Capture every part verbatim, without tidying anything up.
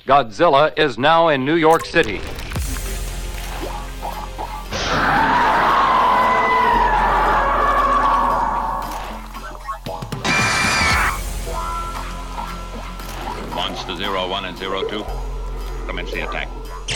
Godzilla is now in New York City. Monster zero one and zero two, commence the attack.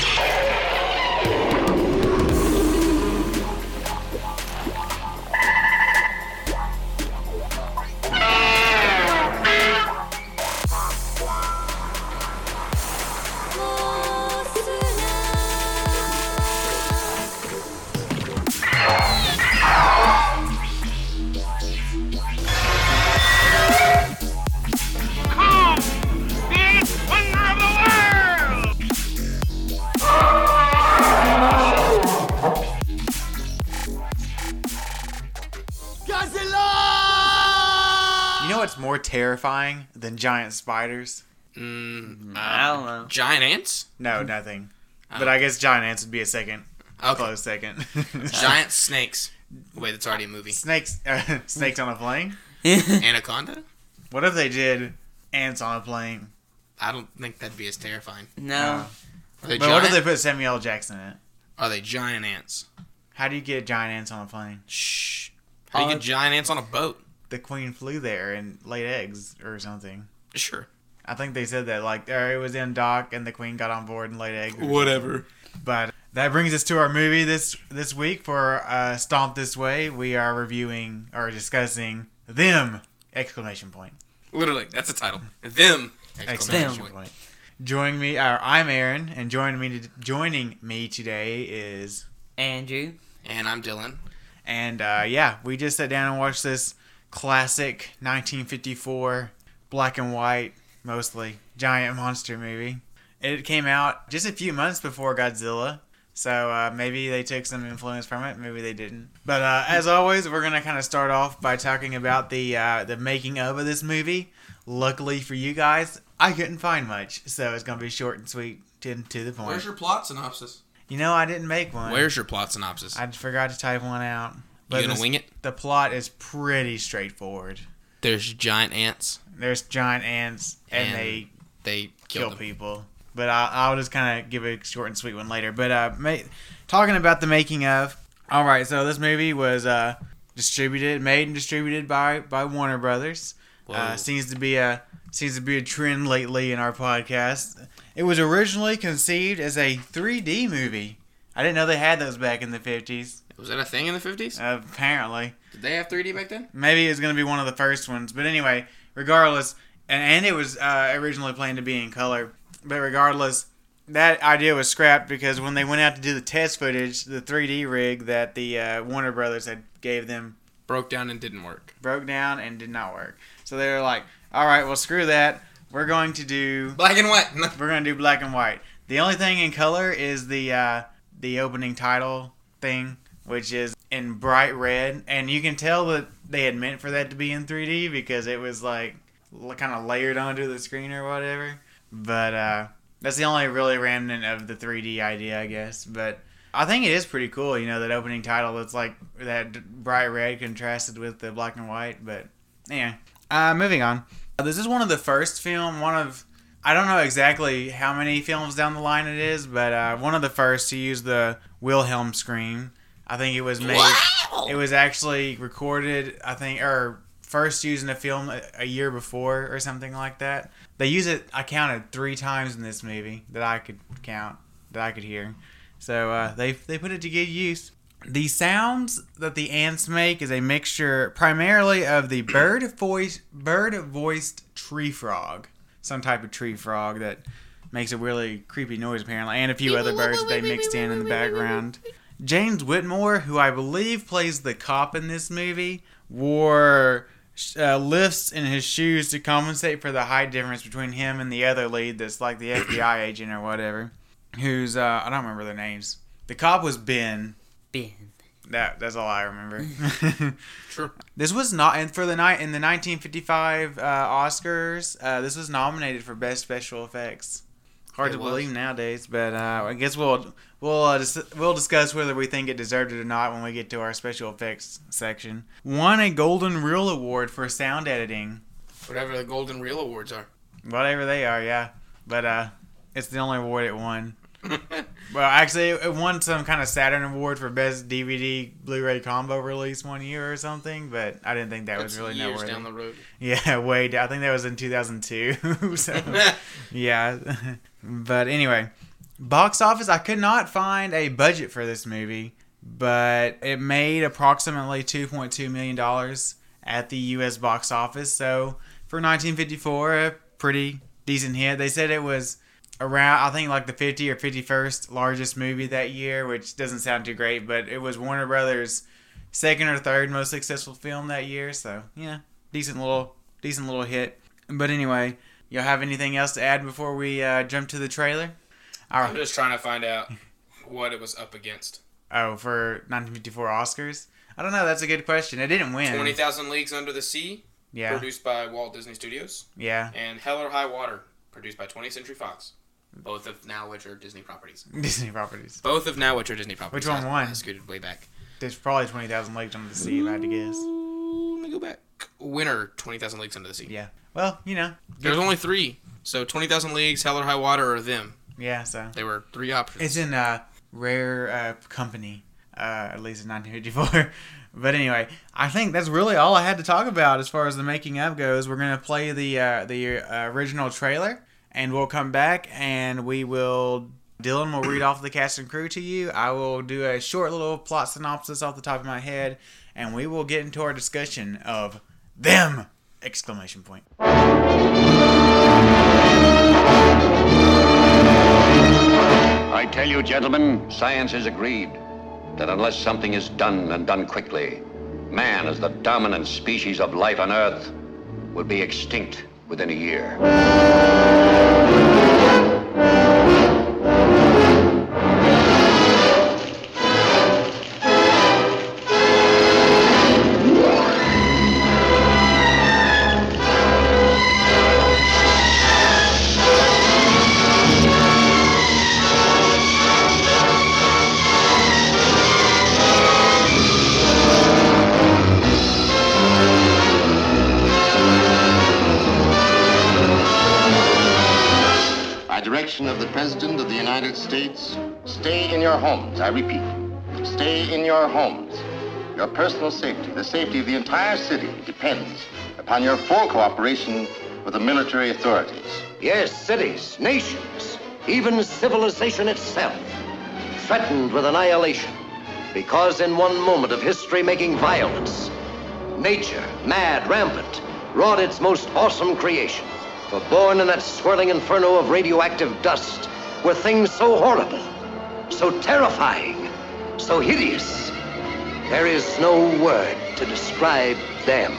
What's more terrifying than giant spiders? Mm, uh, I don't know. Giant ants? No, nothing. Oh. But I guess giant ants would be a second. Okay. Close second. Giant snakes. Wait, that's already a movie. Snakes, uh, snakes on a plane. Anaconda? What if they did ants on a plane? I don't think that'd be as terrifying. No. Uh, Are they but giant? what if they put Samuel L. Jackson in it? Are they giant ants? How do you get giant ants on a plane? Shh. How do you Uh, get giant ants on a boat? The queen flew there and laid eggs or something. Sure. I think they said that, like, or it was in dock and the queen got on board and laid eggs. or Whatever. But that brings us to our movie this this week for uh, Stomp This Way. We are reviewing or discussing Them! Exclamation point. Literally, that's the title. Them! Exclamation point. Joining me, uh, I'm Aaron, and joining me to, joining me today is Andrew. And I'm Dylan. And uh, yeah, we just sat down and watched this classic nineteen fifty-four black and white, mostly giant monster movie. It came out just a few months before Godzilla, so uh, maybe they took some influence from it, maybe they didn't. But uh, as always, we're gonna kind of start off by talking about the uh, the making of of this movie. Luckily for you guys, I couldn't find much, so it's gonna be short and sweet to, to the point. Where's your plot synopsis? You know, I didn't make one. Where's your plot synopsis? I forgot to type one out. You gonna this- wing it? The plot is pretty straightforward. There's giant ants. There's giant ants, and, And they They kill kill them. people. But I'll, I'll just kind of give a short and sweet one later. But uh, ma- talking about the making of. All right, so this movie was uh, distributed, made and distributed by, by Warner Brothers. Uh, Whoa. seems to be a seems to be a trend lately in our podcast. It was originally conceived as a three D movie. I didn't know they had those back in the fifties. Was that a thing in the fifties? Uh, apparently. Did they have three D back then? Maybe it's going to be one of the first ones. But anyway, regardless, and, and it was uh, originally planned to be in color. But regardless, that idea was scrapped because when they went out to do the test footage, the three D rig that the uh, Warner Brothers had gave them Broke down and didn't work. broke down and did not work. So they were like, all right, well, screw that. We're going to do Black and white. we're going to do black and white. The only thing in color is the uh, the opening title thing, which is in bright red, and you can tell that they had meant for that to be in three D because it was like kind of layered onto the screen or whatever. But uh, that's the only really remnant of the three D idea, I guess. But I think it is pretty cool, you know, that opening title. It's like that bright red contrasted with the black and white. But yeah, uh, moving on. This is one of the first film, one of I don't know exactly how many films down the line it is, but uh, one of the first to use the Wilhelm scream. I think it was made. Wow. It was actually recorded, I think, or first used in a film a, a year before or something like that. They use it, I counted three times in this movie that I could count, that I could hear. So uh, they they put it to good use. The sounds that the ants make is a mixture primarily of the bird voice bird voiced tree frog, some type of tree frog that makes a really creepy noise apparently, and a few other birds that they mixed in in the background. James Whitmore, who I believe plays the cop in this movie, wore uh, lifts in his shoes to compensate for the height difference between him and the other lead that's like the F B I agent or whatever, who's, uh, I don't remember their names. The cop was Ben. Ben. That That's all I remember. Sure. This was not, and for the night in the nineteen fifty-five uh, Oscars, uh, this was nominated for Best Special Effects. Hard It to was. believe nowadays, but uh, I guess we'll we'll uh, dis- we'll discuss whether we think it deserved it or not when we get to our special effects section. Won a Golden Reel Award for sound editing, Whatever the Golden Reel Awards are. whatever they are, yeah. But uh, It's the only award it won. Well, actually, it won some kind of Saturn award for best D V D Blu-ray combo release one year or something, but I didn't think that That's was really years noteworthy. down the road. Yeah, way down. I think that was in two thousand two. So, yeah. But anyway, box office, I could not find a budget for this movie, but it made approximately two point two million dollars at the U S box office. So, for nineteen fifty-four, a pretty decent hit. They said it was around, I think, like the fifty or fifty-first largest movie that year, which doesn't sound too great, but it was Warner Brothers' second or third most successful film that year. So, yeah, decent little, decent little hit. But anyway, y'all have anything else to add before we uh, jump to the trailer? All I'm right. just trying to find out what it was up against. Oh, for nineteen fifty-four Oscars? I don't know. That's a good question. It didn't win. twenty thousand Leagues Under the Sea, Yeah. produced by Walt Disney Studios, Yeah. and Hell or High Water, produced by twentieth Century Fox. Both of now which are Disney properties. Disney properties. Both of now which are Disney properties. Which one I- won? I scooted way back. There's probably twenty thousand Leagues Under the Sea, if I had to guess. Ooh, let me go back. Winner, twenty thousand Leagues Under the Sea. Yeah. Well, you know. There's only three. So twenty thousand Leagues, Hell or High Water, or them. Yeah, so. They were three options. It's in a rare uh, company, uh, at least in nineteen fifty-four. But anyway, I think that's really all I had to talk about as far as the making of goes. We're going to play the uh, the uh, original trailer, and we'll come back and we will... Dylan will read off the cast and crew to you. I will do a short little plot synopsis off the top of my head, and we will get into our discussion of them! Exclamation point. I tell you, gentlemen, science has agreed that unless something is done and done quickly, man, as the dominant species of life on Earth, will be extinct within a year. Direction of the President of the United States, stay in your homes, I repeat. Stay in your homes. Your personal safety, the safety of the entire city, depends upon your full cooperation with the military authorities. Yes, cities, nations, even civilization itself, threatened with annihilation, because in one moment of history-making violence, nature, mad, rampant, wrought its most awesome creation. For born in that swirling inferno of radioactive dust were things so horrible, so terrifying, so hideous. There is no word to describe them.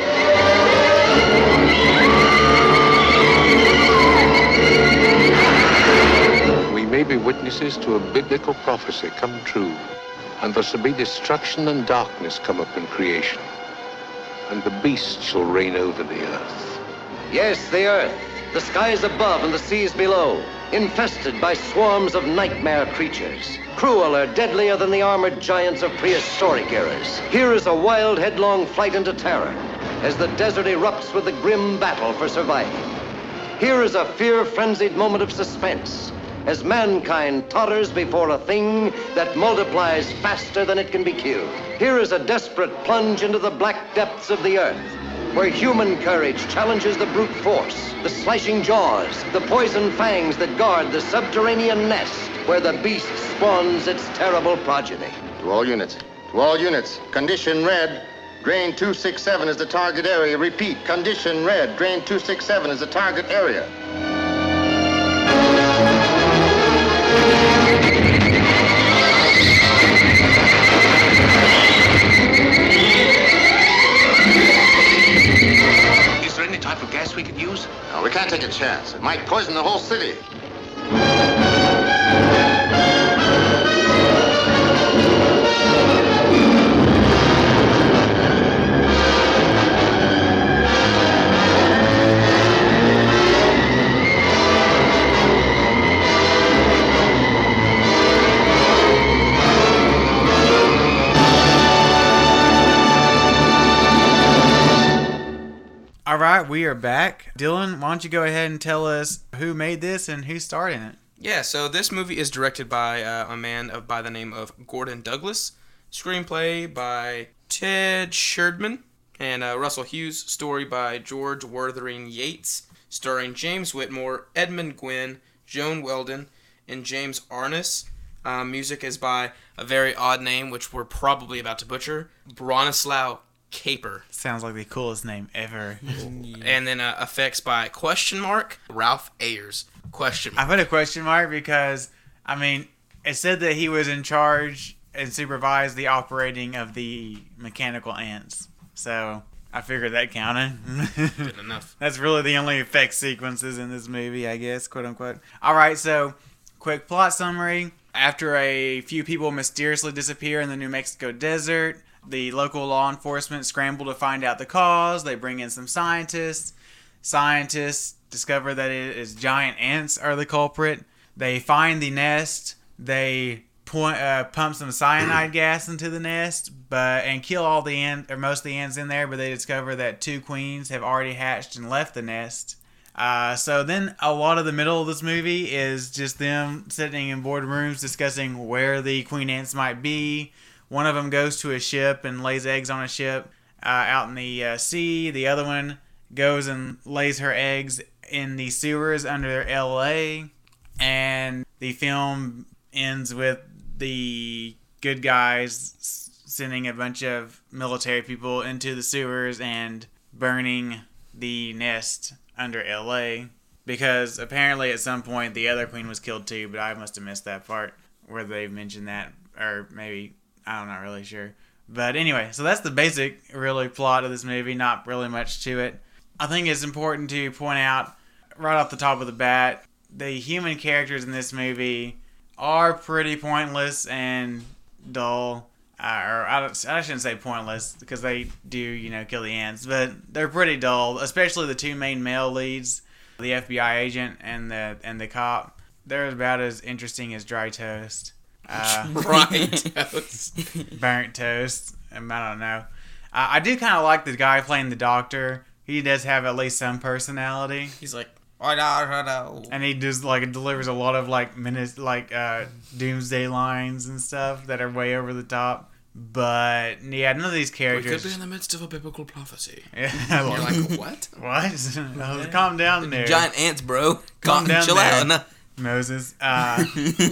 We may be witnesses to a biblical prophecy come true, and there shall be destruction and darkness come up in creation, and the beast shall reign over the earth. Yes, the earth, the skies above and the seas below, infested by swarms of nightmare creatures, crueler, deadlier than the armored giants of prehistoric eras. Here is a wild, headlong flight into terror as the desert erupts with the grim battle for survival. Here is a fear-frenzied moment of suspense as mankind totters before a thing that multiplies faster than it can be killed. Here is a desperate plunge into the black depths of the earth, where human courage challenges the brute force, the slashing jaws, the poison fangs that guard the subterranean nest where the beast spawns its terrible progeny. To all units, to all units, condition red, drain two six seven is the target area. Repeat, condition red, drain two six seven is the target area. Is there any type of gas we could use? No, we can't take a chance. It might poison the whole city. All right, right, we are back. Dylan, why don't you go ahead and tell us who made this and who starred in it? Yeah, so this movie is directed by uh, a man of, by the name of Gordon Douglas. Screenplay by Ted Sherdman. And uh, Russell Hughes. Story by George Worthing Yates. Starring James Whitmore, Edmund Gwynn, Joan Weldon, and James Arness. Uh, music is by a very odd name, which we're probably about to butcher, Bronislaw Caper. Sounds like the coolest name ever. And then uh, effects by question mark Ralph Ayers. Question mark. I put a question mark because, I mean, it said that he was in charge and supervised the operating of the mechanical ants. So I figured that counted. Good enough. That's really the only effect sequences in this movie, I guess, quote unquote. All right, so quick plot summary. After a few people mysteriously disappear in the New Mexico desert, the local law enforcement scramble to find out the cause. They bring in some scientists. Scientists discover that it is giant ants are the culprit. They find the nest. They point, uh, pump some cyanide gas into the nest, but and kill all the ants or most of the ants in there. But they discover that two queens have already hatched and left the nest. Uh, so then a lot of the middle of this movie is just them sitting in boardrooms discussing where the queen ants might be. One of them goes to a ship and lays eggs on a ship uh, out in the uh, sea. The other one goes and lays her eggs in the sewers under L A. And the film ends with the good guys sending a bunch of military people into the sewers and burning the nest under L A, because apparently at some point the other queen was killed too, but I must have missed that part where they've mentioned that, or maybe I'm not really sure. But anyway, so that's the basic really plot of this movie. Not really much to it. I think it's important to point out right off the top of the bat, the human characters in this movie are pretty pointless and dull. Uh, or I, I shouldn't say pointless, because they do, you know, kill the ants, but they're pretty dull, especially the two main male leads, the F B I agent and the and the cop. They're about as interesting as dry toast. Uh, Dry toast. Burnt toast. Um, I don't know. Uh, I do kind of like the guy playing the doctor. He does have at least some personality. He's like, oh, no, no, no. And he does like delivers a lot of like minutes, like uh, doomsday lines and stuff that are way over the top. But yeah, none of these characters. We could be in the midst of a biblical prophecy. Yeah, and you're like, what? What? No, calm down there. Giant ants, bro. Calm Calm down chill there. out. No. Moses. Uh,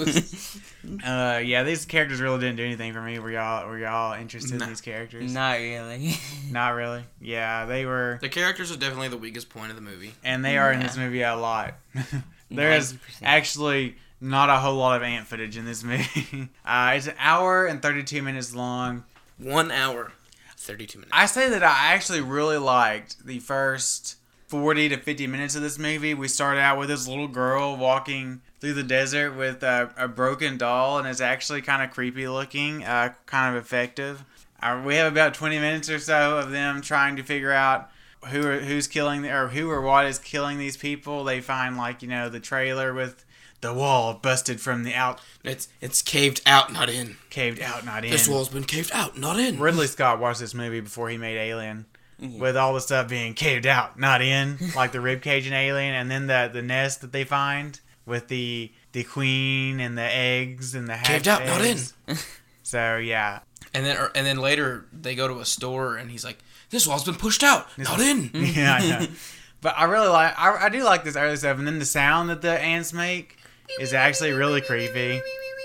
uh, yeah, these characters really didn't do anything for me. Were y'all were y'all interested Nah. in these characters? Not really. Not really. Yeah, they were, The characters are definitely the weakest point of the movie. and they are in Yeah. this movie a lot. There is ninety percent. actually not a whole lot of ant footage in this movie. Uh, it's an hour and thirty-two minutes long. One hour, thirty-two minutes. I say that I actually really liked the first forty to fifty minutes of this movie. We start out with this little girl walking through the desert with a, a broken doll, and it's actually kind of creepy looking, uh, kind of effective. Uh, we have about twenty minutes or so of them trying to figure out who are, who's killing, or who or what is killing these people. They find, like, you know, the trailer with the wall busted from the out, It's it's caved out, not in. caved out, not in. This wall's been caved out, not in. Ridley Scott watched this movie before he made Alien, with all the stuff being caved out, not in, like the ribcage in Alien, and then the the nest that they find with the the queen and the eggs and the hatched Caved out, not in. eggs. So yeah, And then and then later they go to a store and he's like, "This wall's been pushed out, not in." yeah, I know. But I really like, I, I do like this early stuff, and then the sound that the ants make is actually really creepy.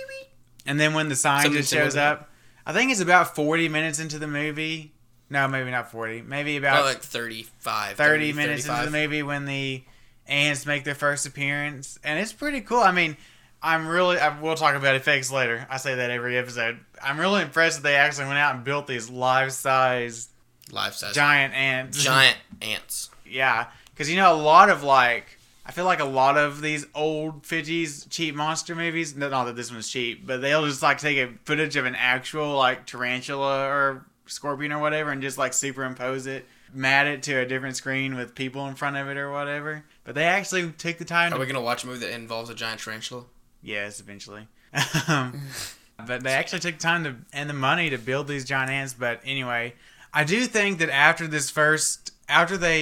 And then when the scientist Something shows similar. up, I think it's about forty minutes into the movie. No, maybe not forty. Maybe about About like thirty-five, thirty thirty minutes into thirty-five. the movie when the ants make their first appearance, and it's pretty cool. I mean, I'm really, I, we'll talk about effects later. I say that every episode. I'm really impressed that they actually went out and built these life-size Life-size giant ants. giant ants. Yeah, because you know a lot of like, I feel like a lot of these old fifties cheap monster movies, no, not that this one's cheap, but they'll just like take a footage of an actual like tarantula or scorpion or whatever and just like superimpose it, mat it to a different screen with people in front of it or whatever. But they actually took the time Are to... we gonna watch a movie that involves a giant tarantula? Yes, eventually. um, but they actually took time to and the money to build these giant ants. But anyway, I do think that after this first, after they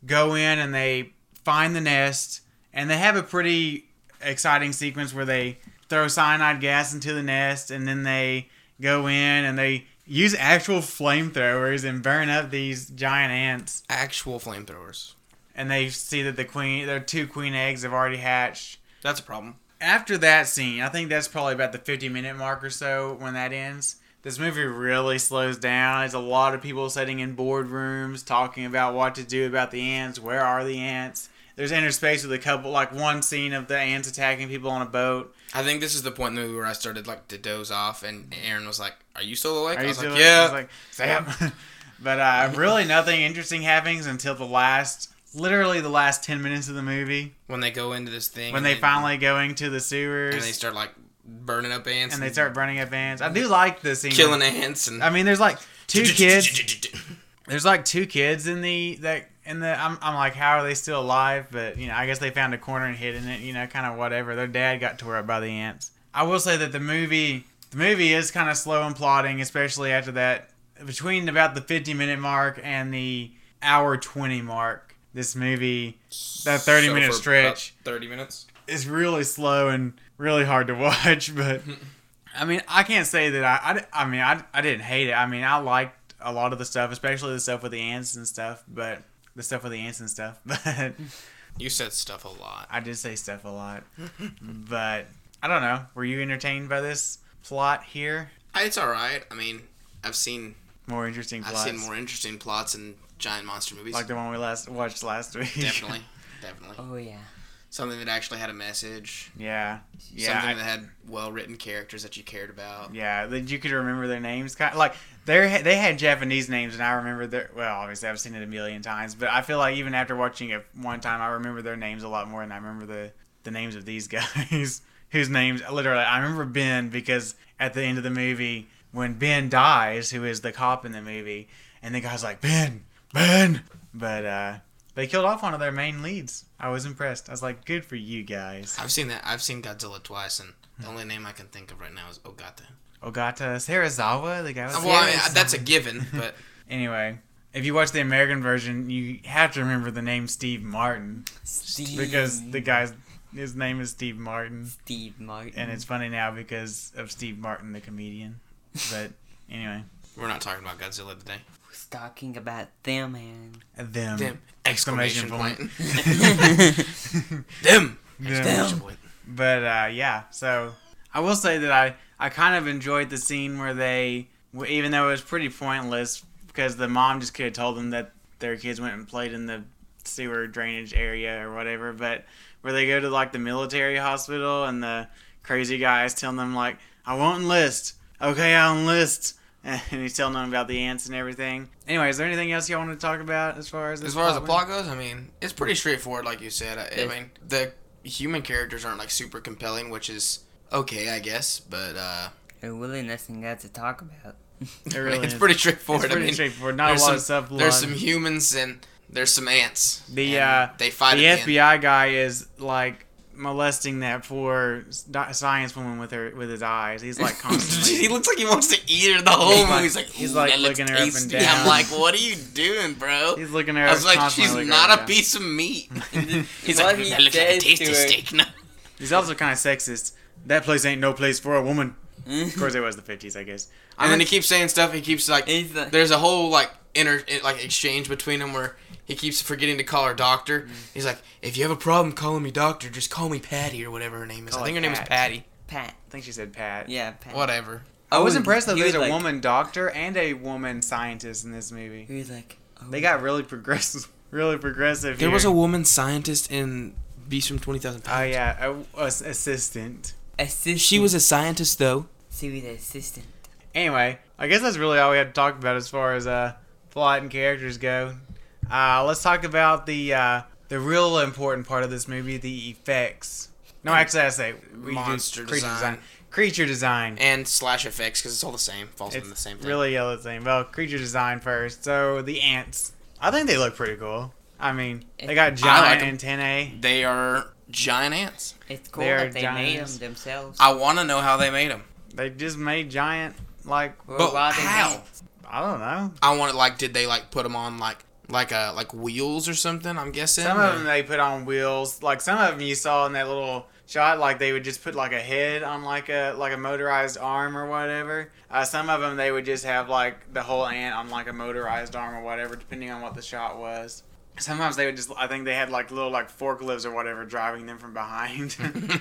go in and they find the nest, and they have a pretty exciting sequence where they throw cyanide gas into the nest, and then they go in and they use actual flamethrowers and burn up these giant ants. Actual flamethrowers. And they see that the queen, their two queen eggs have already hatched. That's a problem. After that scene, I think that's probably about the fifty minute mark or so when that ends. This movie really slows down. There's a lot of people sitting in boardrooms talking about what to do about the ants. Where are the ants? There's interspace with a couple, like one scene of the ants attacking people on a boat. I think this is the point in the movie where I started like to doze off, and Aaron was like, "Are you still awake?" Are I you was still like, awake? "Yeah." I was like, Sam. But uh, really, nothing interesting happens until the last, literally the last ten minutes of the movie. When they go into this thing, When and they finally go into the sewers, and they start like burning up ants, and they start burning up ants. I do like the scene, killing ants, and I mean, there's like two kids. There's like two kids in the that in the. I'm I'm like, how are they still alive? But you know, I guess they found a corner and hid in it. You know, kind of whatever. Their dad got tore up by the ants. I will say that the movie the movie is kind of slow and plodding, especially after that. Between about the fifty minute mark and the hour twenty mark, this movie, that thirty So minute for stretch, about thirty minutes. is really slow and really hard to watch. But I mean, I can't say that I. I, I mean, I, I didn't hate it. I mean, I liked a lot of the stuff, especially the stuff with the ants and stuff. But the stuff with the ants and stuff. But You said stuff a lot. I did say stuff a lot. But I don't know. Were you entertained by this plot here? It's all right. I mean, I've seen More interesting plots. I've seen more interesting plots in giant monster movies. Like the one we last watched last week. Definitely, definitely. Oh yeah. Something that actually had a message. Yeah. Yeah. Something I- that had well-written characters that you cared about. Yeah, that you could remember their names. Kind of, like they they had Japanese names, and I remember their. Well, obviously I've seen it a million times, but I feel like even after watching it one time, I remember their names a lot more than I remember the the names of these guys, whose names literally I remember Ben because at the end of the movie when Ben dies, who is the cop in the movie, and the guy's like Ben, Ben, but uh, they killed off one of their main leads. I was impressed. I was like, good for you guys. I've seen that. I've seen Godzilla twice, and the only name I can think of right now is Ogata. Ogata Serizawa, the guy with Well, I mean, that's a given, but anyway, if you watch the American version, you have to remember the name Steve Martin Steve. because the guy's his name is Steve Martin, Steve Martin. and it's funny now because of Steve Martin, the comedian. But anyway, we're not talking about Godzilla today. We're talking about them and them, Them! exclamation Exclamation point. point. Them! Exclamation point. But uh, yeah, so I will say that I, I kind of enjoyed the scene where they, even though it was pretty pointless, because the mom just could have told them that their kids went and played in the sewer drainage area or whatever, but where they go to like the military hospital and the crazy guy is telling them like, I won't enlist. Okay, I'll enlist. And he's telling them about the ants and everything. Anyway, is there anything else y'all want to talk about as far as this As far as the plot plot goes, I mean, it's pretty straightforward, like you said. I, I mean, the human characters aren't like super compelling, which is okay, I guess. But uh, There really nothing got to talk about. It really it's is. pretty straightforward. It's pretty I mean, straightforward. Not a there's lot some, of subplot. There's some humans and there's some ants. The and uh, they fight. the at F B I guy is like molesting that poor s- science woman with her with his eyes. He's like constantly. he looks like he wants to eat her the whole He's movie. like- He's like, he's "Ooh, like that looks looking her up and tasty." down. I'm like, what are you doing, bro? He's looking at her. I was like, constantly she's looking not her a down. piece of meat. He's What like, he that looks like a says tasty to her- steak. No. He's also kind of sexist. That place ain't no place for a woman. Of course, it was the fifties, I guess. And then he keeps saying stuff. He keeps like, He's like- there's a whole like inner like exchange between them where he keeps forgetting to call her doctor. He's like, if you have a problem calling me doctor, just call me Patty or whatever her name is. Call I think her her name is Pat. Patty. Pat. I think she said Pat. Yeah, Pat. Whatever. I was Oh, impressed that he there's was a like- woman doctor and a woman scientist in this movie. He was like, oh, They got really progressive. Really progressive. There here. was a woman scientist in Beast from twenty thousand Pounds. Oh yeah, a, a s- assistant. assistant. She was a scientist though. She was the assistant. Anyway, I guess that's really all we had to talk about as far as uh, plot and characters go. Uh, let's talk about the uh, the real important part of this movie, the effects. No, actually, I say we do Monster creature design. Creature design. And slash effects because it's all the same. Falls It's in the same thing. really all the same. Well, creature design first. So the ants. I think they look pretty cool. I mean, they got I giant like 'em. antennae. They are giant ants. It's cool They are that they made giants. them themselves. I want to know how they made them. They just made giant, like, But Robotic how? ants. I don't know. I want to like, did they like put them on like Like uh, like wheels or something, I'm guessing. Some or- of them they put on wheels. Like some of them you saw in that little shot, like they would just put like a head on like a like a motorized arm or whatever. Uh, some of them they would just have like the whole ant on like a motorized arm or whatever, depending on what the shot was. Sometimes they would just, I think they had like little like forklifts or whatever driving them from behind.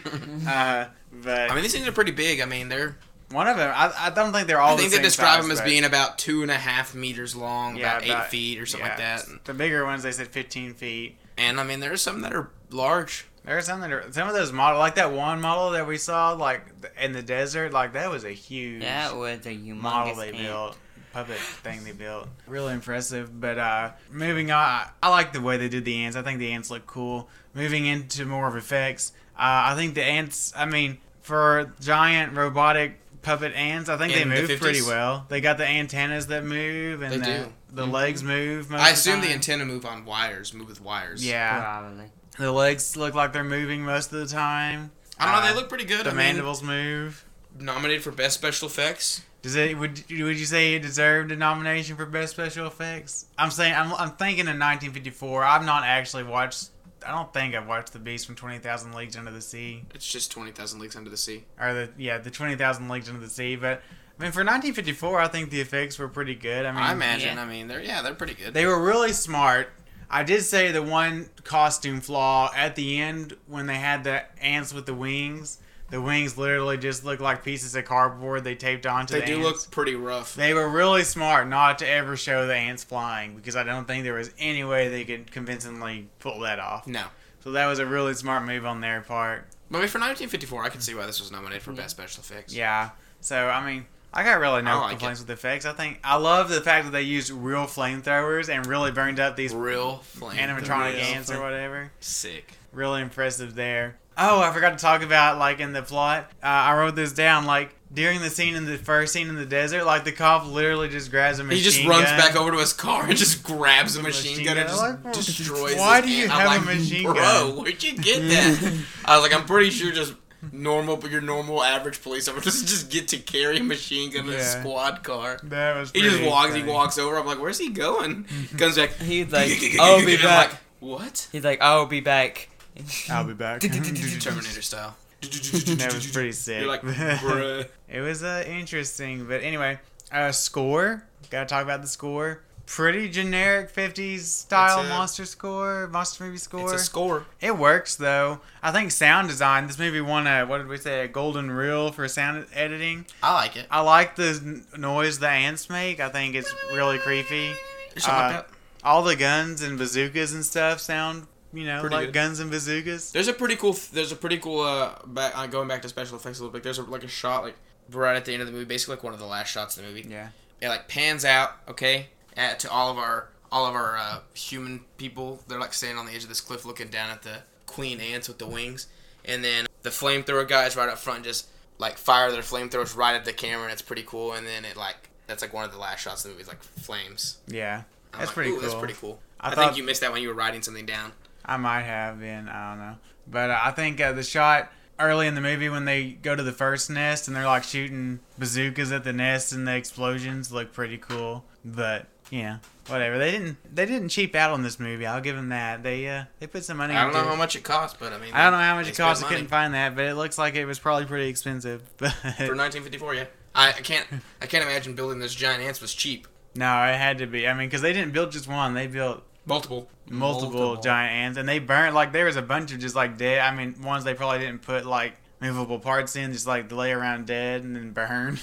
uh, but I mean, these things are pretty big. I mean, they're. one of them, I, I don't think they're all I think the they same describe size, them as but- being about two and a half meters long, Yeah, about eight about- feet or something yeah, like that. The bigger ones, they said fifteen feet. And I mean, there are some that are large. There are some that are, some of those models, like that one model that we saw, like in the desert, like that was a huge That was a humongous model they ant. built, puppet thing they built. Really impressive. But uh, moving on, I, I like the way they did the ants. I think the ants look cool. Moving into more of effects, uh, I think the ants. I mean, for giant robotic puppet ants, I think In they the move fifties? pretty well. They got the antennas that move, and They the, do. the Mhm. legs move. Most I of the assume the time. antenna move on wires, move with wires. Yeah. Probably. The legs look like they're moving most of the time. I don't know. Uh, They look pretty good. The I mean, mandibles move. nominated for best special effects. Does it? Would would you say it deserved a nomination for best special effects? I'm saying I'm I'm thinking in nineteen fifty-four. I've not actually watched. I don't think I've watched The Beast from twenty thousand Leagues Under the Sea. It's just twenty thousand Leagues Under the Sea. Or the yeah the twenty thousand Leagues Under the Sea. But I mean for nineteen fifty-four, I think the effects were pretty good. I mean I imagine. yeah. I mean, they're yeah, they're pretty good. they were really smart. I did say the one costume flaw at the end when they had the ants with the wings. The wings literally just looked like pieces of cardboard they taped onto they the do ants. look pretty rough. They were really smart not to ever show the ants flying because I don't think there was any way they could convincingly pull that off. No. So that was a really smart move on their part. But I mean, for nineteen fifty-four, I can see why this was nominated for best special effects. Yeah. So, I mean, I got really no I like complaints with the effects. I think I love the fact that they used real flamethrowers and really burned up these Real flame. animatronic Real ants or flame. whatever. Sick. Really impressive there. Oh, I forgot to talk about, like, in the plot. Uh, I wrote this down, like, during the scene in the first scene in the desert, like, the cop literally just grabs a machine He just runs gun. back over to his car and just grabs a machine, Machine gun and gun. just Like, destroys why this do you ant. have I'm a like, machine Bro, gun? where'd you get that? I was like, I'm pretty sure just normal, but your normal average police officer doesn't just get to carry a machine gun in a Yeah. squad car. That was He just pretty walks, he funny. walks over. I'm like, where's he going? He comes back. He's like, I'll be I'm back. like, what? He's like, I'll be back. I'll be back. Terminator style. That was pretty sick. You're like, bruh. It was uh, interesting, but anyway, uh, score. Gotta talk about the score. Pretty generic fifties style It's a- monster score, monster movie score. It's a score. It works though. I think sound design. This movie won a what did we say a golden reel for sound editing. I like it. I like the n- noise the ants make. I think it's really creepy. Or something like Uh, that. All the guns and bazookas and stuff sound, you know, Pretty like good. guns and bazookas. There's a pretty cool. There's a pretty cool. Uh, back, uh, going back to special effects a little bit. There's a, like a shot like right at the end of the movie, basically like one of the last shots of the movie. Yeah. It like pans out, okay, at, to all of our all of our uh, human people. They're like standing on the edge of this cliff, looking down at the queen ants with the wings, and then the flamethrower guys right up front just like fire their flamethrowers right at the camera, and it's pretty cool. And then it like that's like one of the last shots of the movie, is like flames. Yeah. I'm That's like, pretty "Ooh, cool. That's pretty cool. I I, thought- think you missed that when you were writing something down. I might have been. I don't know. But uh, I think uh, the shot early in the movie when they go to the first nest and they're like shooting bazookas at the nest and the explosions look pretty cool. But yeah, whatever. They didn't. They didn't cheap out on this movie. I'll give them that. They uh they put some money. I don't into know how it. much it cost, but I mean, I don't know how much they it cost. I spent couldn't money. find that, but it looks like it was probably pretty expensive. But For nineteen fifty-four, yeah. I, I can't I can't imagine building those giant ants was cheap. no, it had to be. I mean, because they didn't build just one. They built Multiple. multiple, giant ants, and they burnt like there was a bunch of just like dead. I mean, ones they probably didn't put like movable parts in, just like lay around dead and then burn.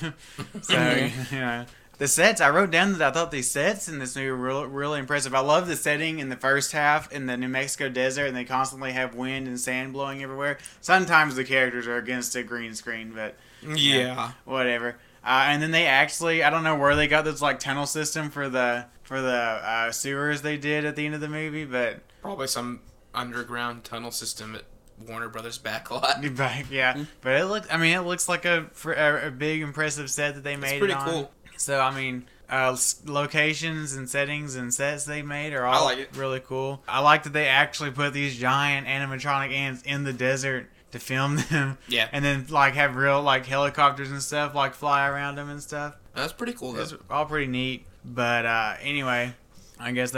So you know, the sets I wrote down that I thought these sets in this movie were really, really impressive. I love the setting in the first half in the New Mexico desert, and they constantly have wind and sand blowing everywhere. Sometimes the characters are against a green screen, but Yeah. whatever. Uh, and then they actually, I don't know where they got this like tunnel system for the for the uh, sewers they did at the end of the movie, but Probably some underground tunnel system at Warner Brothers backlot. but, yeah. But it looks, I mean, it looks like a fr- a, a big impressive set that they made. pretty it on. cool. So I mean, uh, s- locations and settings and sets they made are I all like it. really cool. I like that they actually put these giant animatronic ants in the desert to film them. Yeah. And then like have real like helicopters and stuff like fly around them and stuff. That's pretty cool, though. It's all pretty neat. But uh, anyway, I guess that's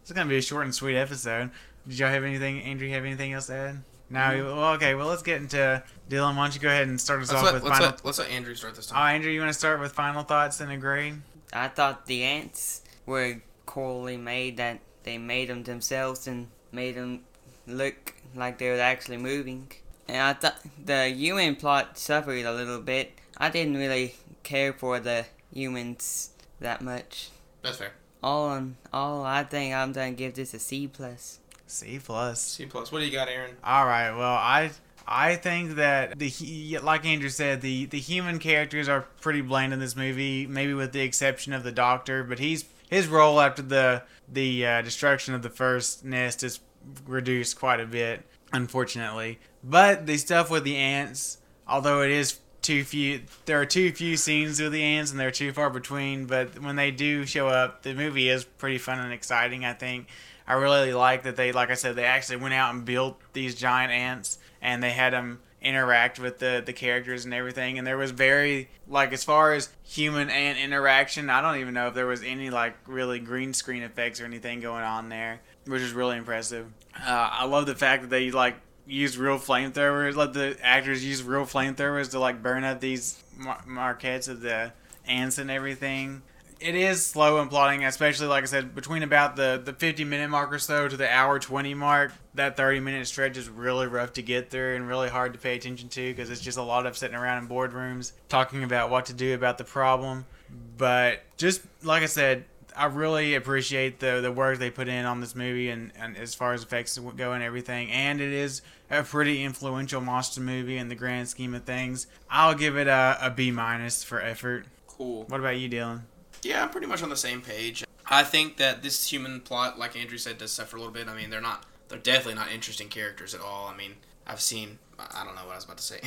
It's gonna be a short and sweet episode. Did y'all have anything? Andrew, have anything else to add? No. Mm-hmm. Well, okay. Well, let's get into Dylan. Why don't you go ahead and start us let's off let, with let's final? Let, let's let Andrew start this Oh, time. Andrew, you want to start with final thoughts and a grade? I thought the ants were coolly made, that they made them themselves and made them look like they were actually moving. And I thought the human plot suffered a little bit. I didn't really care for the humans that much. That's fair. All in all, I think I'm gonna give this a C plus. C plus. C plus. What do you got, Aaron? All right. Well, I I think that the like Andrew said, the the human characters are pretty bland in this movie, maybe with the exception of the Doctor. But he's his role after the the uh, destruction of the first nest is reduced quite a bit, unfortunately. But the stuff with the ants, although it is too few, there are too few scenes with the ants and they're too far between. But when they do show up, the movie is pretty fun and exciting, I think. I really like that they, like I said, they actually went out and built these giant ants and they had them interact with the, the characters and everything. And there was very, like, as far as human ant interaction, I don't even know if there was any, like, really green screen effects or anything going on there, which is really impressive. Uh, I love the fact that they, like, used real flamethrowers, let the actors use real flamethrowers to, like, burn up these mar- marquettes of the ants and everything. It is slow in plotting, especially, like I said, between about the, the fifty minute mark or so to the hour twenty mark. That thirty minute stretch is really rough to get through and really hard to pay attention to because it's just a lot of sitting around in boardrooms talking about what to do about the problem. But just like I said, I really appreciate the the work they put in on this movie and, and as far as effects go and everything. And it is a pretty influential monster movie in the grand scheme of things. I'll give it a, a B minus for effort. Cool. What about you, Dylan? Yeah, I'm pretty much on the same page. I think that this human plot, like Andrew said, does suffer a little bit. I mean, they're not, they're definitely not interesting characters at all. I mean, I've seen, I don't know what I was about to say.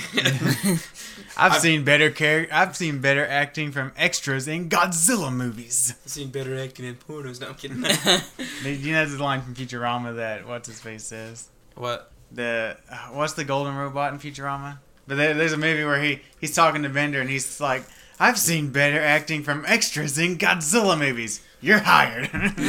I've, I've seen better char- I've seen better acting from extras in Godzilla movies. I've seen better acting in pornos. No, I'm kidding. You know the line from Futurama that what's his face says. What? The uh, what's the golden robot in Futurama? But there, there's a movie where he he's talking to Bender and he's like, I've seen better acting from extras in Godzilla movies. You're hired.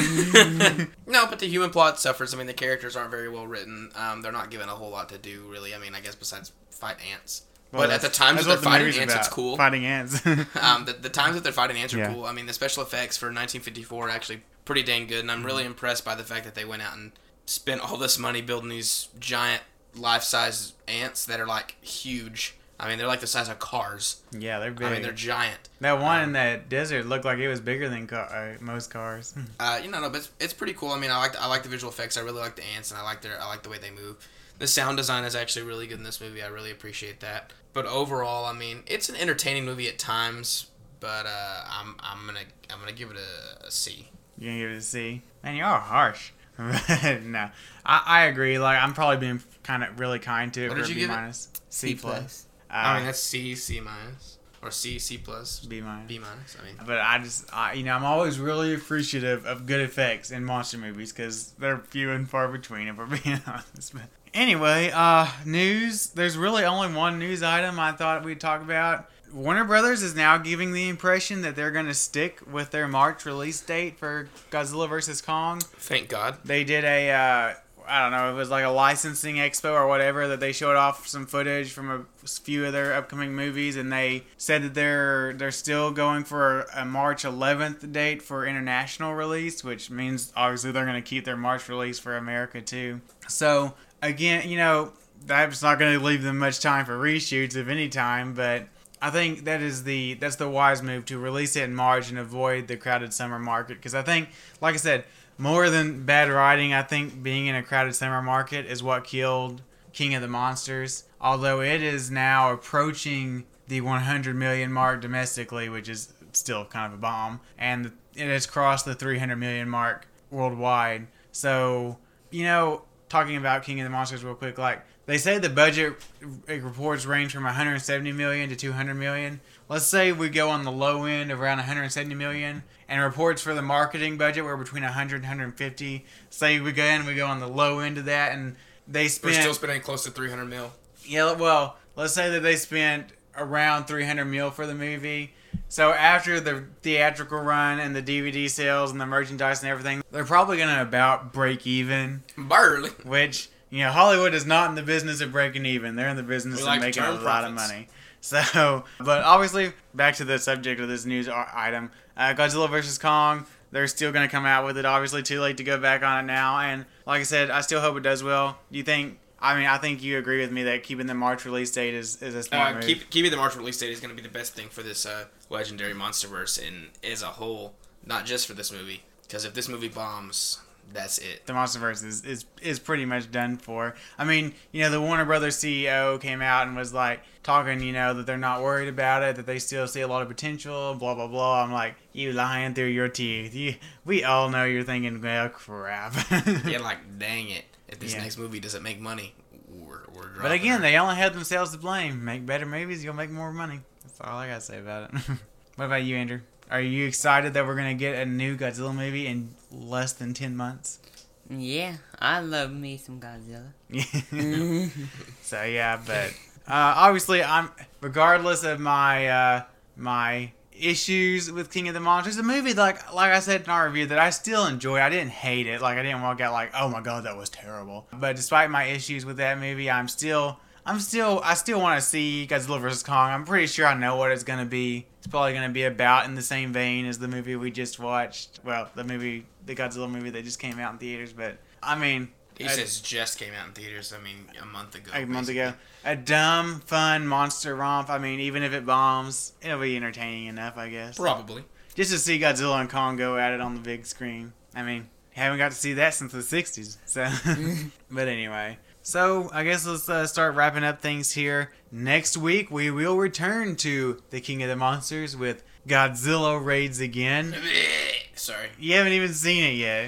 No, but the human plot suffers. I mean, the characters aren't very well written. Um, they're not given a whole lot to do, really. I mean, I guess besides fight ants. Well, but at the times that they're the fighting movie's ants, about, it's cool. Fighting ants. um, the, the times that they're fighting ants are Yeah. cool. I mean, the special effects for nineteen fifty-four are actually pretty dang good, and I'm really impressed by the fact that they went out and spent all this money building these giant life-size ants that are, like, huge. I mean, they're like the size of cars. Yeah, they're big. I mean, they're giant. That one um, in that desert looked like it was bigger than car- uh, most cars. Uh, you know, no, but it's, it's pretty cool. I mean, I like I like the visual effects. I really like the ants, and I like their I like the way they move. The sound design is actually really good in this movie. I really appreciate that. But overall, I mean, it's an entertaining movie at times. But uh, I'm I'm gonna I'm gonna give it a, a C. You're gonna give it a C? Man, you're all harsh. No, I, I agree. Like, I'm probably being kind of really kind to it What for did a you B give it? minus. C, C plus. plus. Uh, I mean, that's C, C minus, or C, C plus, B minus. B minus. I mean, But I just, I, you know, I'm always really appreciative of good effects in monster movies because they're few and far between, if we're being honest. But anyway, uh, news. There's really only one news item I thought we'd talk about. Warner Brothers is now giving the impression that they're going to stick with their March release date for Godzilla versus Kong. thank God. They did a, uh, I don't know, it was like a licensing expo or whatever that they showed off some footage from a few of their upcoming movies, and they said that they're they're still going for a March eleventh date for international release, which means obviously they're going to keep their March release for America too. So again, you know, that's not going to leave them much time for reshoots of any time, but I think that is the that's the wise move to release it in March and avoid the crowded summer market, because I think, like I said, more than bad writing, I think being in a crowded summer market is what killed King of the Monsters. Although it is now approaching the one hundred million mark domestically, which is still kind of a bomb, and it has crossed the three hundred million mark worldwide. So, you know, talking about King of the Monsters real quick, like, they say the budget reports range from one hundred seventy million to two hundred million. Let's say we go on the low end of around one hundred seventy million, and reports for the marketing budget were between one hundred and one hundred fifty. Say we go in, we go on the low end of that, and they spend... We're still spending close to three hundred mil. Yeah, well, let's say that they spent around three hundred mil for the movie. So after the theatrical run and the D V D sales and the merchandise and everything, they're probably going to about break even. Barely. Which, you know, Hollywood is not in the business of breaking even. They're in the business We of like to making a turn lot of profits. money. So, but obviously, back to the subject of this news i- item. Uh, Godzilla versus. Kong, they're still going to come out with it. Obviously, too late to go back on it now. And like I said, I still hope it does well. Do you think... I mean, I think you agree with me that keeping the March release date is, is a smart Uh, move. keep, keeping the March release date is going to be the best thing for this uh, legendary MonsterVerse and as a whole, not just for this movie. Because if this movie bombs, that's it. The MonsterVerse is, is is pretty much done for. I mean, you know, the Warner Brothers C E O came out and was like talking, you know, that they're not worried about it, that they still see a lot of potential, blah blah blah. I'm like, you lying through your teeth. You, we all know you're thinking, well, crap. Yeah, like, dang it. If this Yeah. next movie doesn't make money, we're, we're dropping But again, her. they only have themselves to blame. Make better movies, you'll make more money. That's all I gotta say about it. What about you, Andrew? Are you excited that we're gonna get a new Godzilla movie in less than ten months? Yeah, I love me some Godzilla. So yeah, but uh, obviously, I'm regardless of my uh, my issues with King of the Monsters, the movie, like like I said in our review, that I still enjoy. I didn't hate it. Like I didn't walk out like, oh my god, that was terrible. But despite my issues with that movie, I'm still I'm still I still want to see Godzilla versus. Kong. I'm pretty sure I know what it's gonna be. It's probably gonna be about in the same vein as the movie we just watched. Well, the movie, the Godzilla movie that just came out in theaters. But I mean. He I- says just came out in theaters, I mean, a month ago. a month basically. ago. A dumb, fun monster romp. I mean, even if it bombs, it'll be entertaining enough, I guess. Probably. Just to see Godzilla and Kong go at it on the big screen. I mean, haven't got to see that since the sixties. So, but anyway. So, I guess let's uh, start wrapping up things here. Next week, we will return to the King of the Monsters with Godzilla Raids Again. Sorry. You haven't even seen it yet.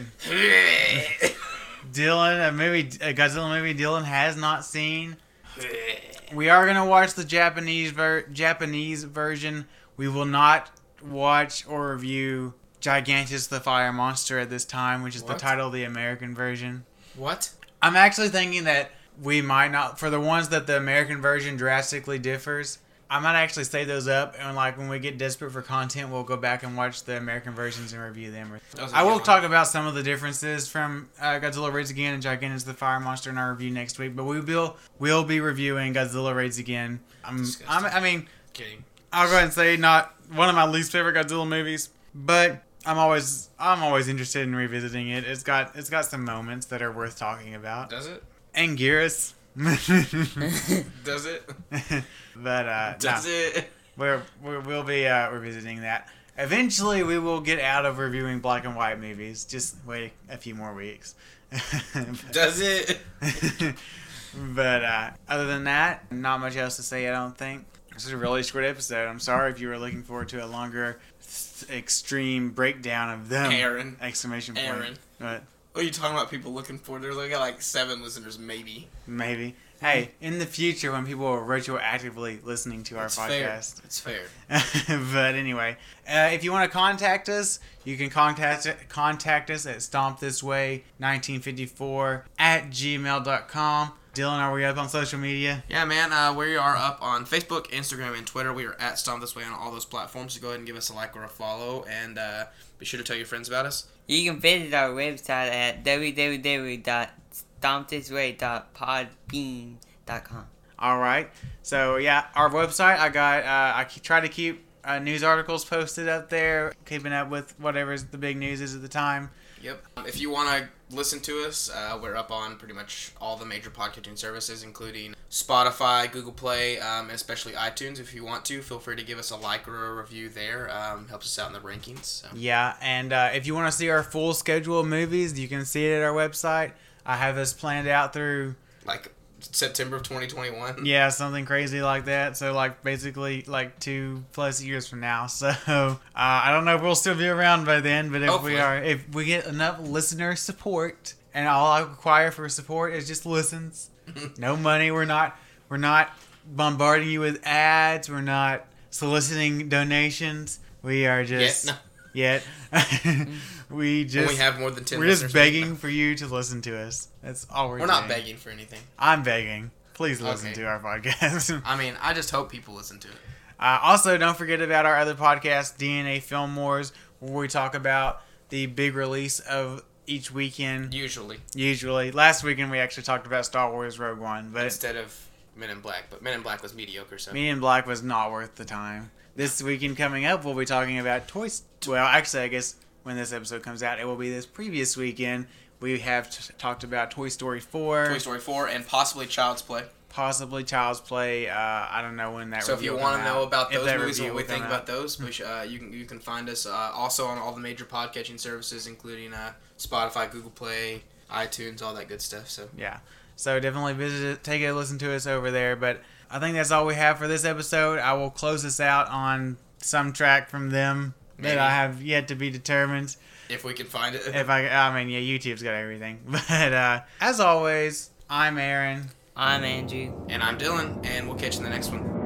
Dylan, a movie, a Godzilla movie Dylan has not seen. We are gonna watch the Japanese ver- Japanese version. We will not watch or review Gigantus the Fire Monster at this time, which is What? the title of the American version. What? I'm actually thinking that we might not, for the ones that the American version drastically differs, I might actually save those up, and like when we get desperate for content, we'll go back and watch the American versions and review them. That was a I good will one. talk about some of the differences from uh, Godzilla Raids Again and Gigantus the Fire Monster in our review next week, but we will we'll be reviewing Godzilla Raids Again. I'm, Disgusting. I'm, I mean, Kidding. I'll go ahead and say not one of my least favorite Godzilla movies, but I'm always I'm always interested in revisiting it. It's got it's got some moments that are worth talking about. Does it? Anguirus. Does it? But uh, Does no, it? we're, we're we'll be uh, revisiting that. Eventually, we will get out of reviewing black and white movies. Just wait a few more weeks. Does it? But uh, other than that, not much else to say. I don't think this is a really short episode. I'm sorry if you were looking forward to a longer, th- extreme breakdown of them. Aaron. Exclamation point. Aaron. But What are you talking about? People looking for? There's like got like seven listeners, maybe. maybe. Hey, in the future, when people are retroactively listening to our It's fair. podcast. It's fair. But anyway, uh, if you want to contact us, you can contact contact us at stompthisway nineteen fifty-four at gmail dot com. Dylan, are we up on social media? Yeah, man. Uh, we are up on Facebook, Instagram, and Twitter. We are at Stomp This Way on all those platforms. So go ahead and give us a like or a follow, and uh, be sure to tell your friends about us. You can visit our website at w w w dot stomp this way dot podbean dot com. All right. So yeah, our website. I got. Uh, I ke- try to keep uh, news articles posted up there, keeping up with whatever's the big news is at the time. Yep. Um, if you want to listen to us, uh, we're up on pretty much all the major podcasting services, including Spotify, Google Play, um, and especially iTunes. If you want to, feel free to give us a like or a review there. Um, helps us out in the rankings. So. Yeah, and uh, if you want to see our full schedule of movies, you can see it at our website. I have this planned out through. Like September of twenty twenty-one. Yeah, something crazy like that. So, like, basically, like, two plus years from now. So, uh, I don't know if we'll still be around by then, but if Hopefully. we are, if we get enough listener support, and all I require for support is just listens, no money. We're not, we're not bombarding you with ads. We're not soliciting donations. We are just, Yet, yet, we just, When we have more than ten we're just listeners, begging for you to listen to us. That's all we're, We're doing. not begging for anything. I'm begging. Please listen Okay. to our podcast. I mean, I just hope people listen to it. Uh, also, don't forget about our other podcast, D N A Film Wars, where we talk about the big release of each weekend. Usually. Usually. Last weekend we actually talked about Star Wars Rogue One, but Instead of Men in Black, but Men in Black was mediocre, so. Men in Black was not worth the time. This weekend coming up, we'll be talking about Toy Story. Well, actually, I guess when this episode comes out, it will be this previous weekend. We have t- talked about Toy Story four. Toy Story four and possibly Child's Play. Possibly Child's Play. Uh, I don't know when that. So if you want to know about if those that movies review and what we will think come about out. those, we should, uh, you can you can find us uh, also on all the major podcatching services, including uh, Spotify, Google Play, iTunes, all that good stuff. So Yeah. So definitely visit it, take a listen to us over there. But I think that's all we have for this episode. I will close this out on some track from them Maybe. that I have yet to be determined. if we can find it. If I, I mean, yeah, YouTube's got everything. But uh, as always, I'm Aaron. I'm Andrew. And I'm Dylan, and we'll catch you in the next one.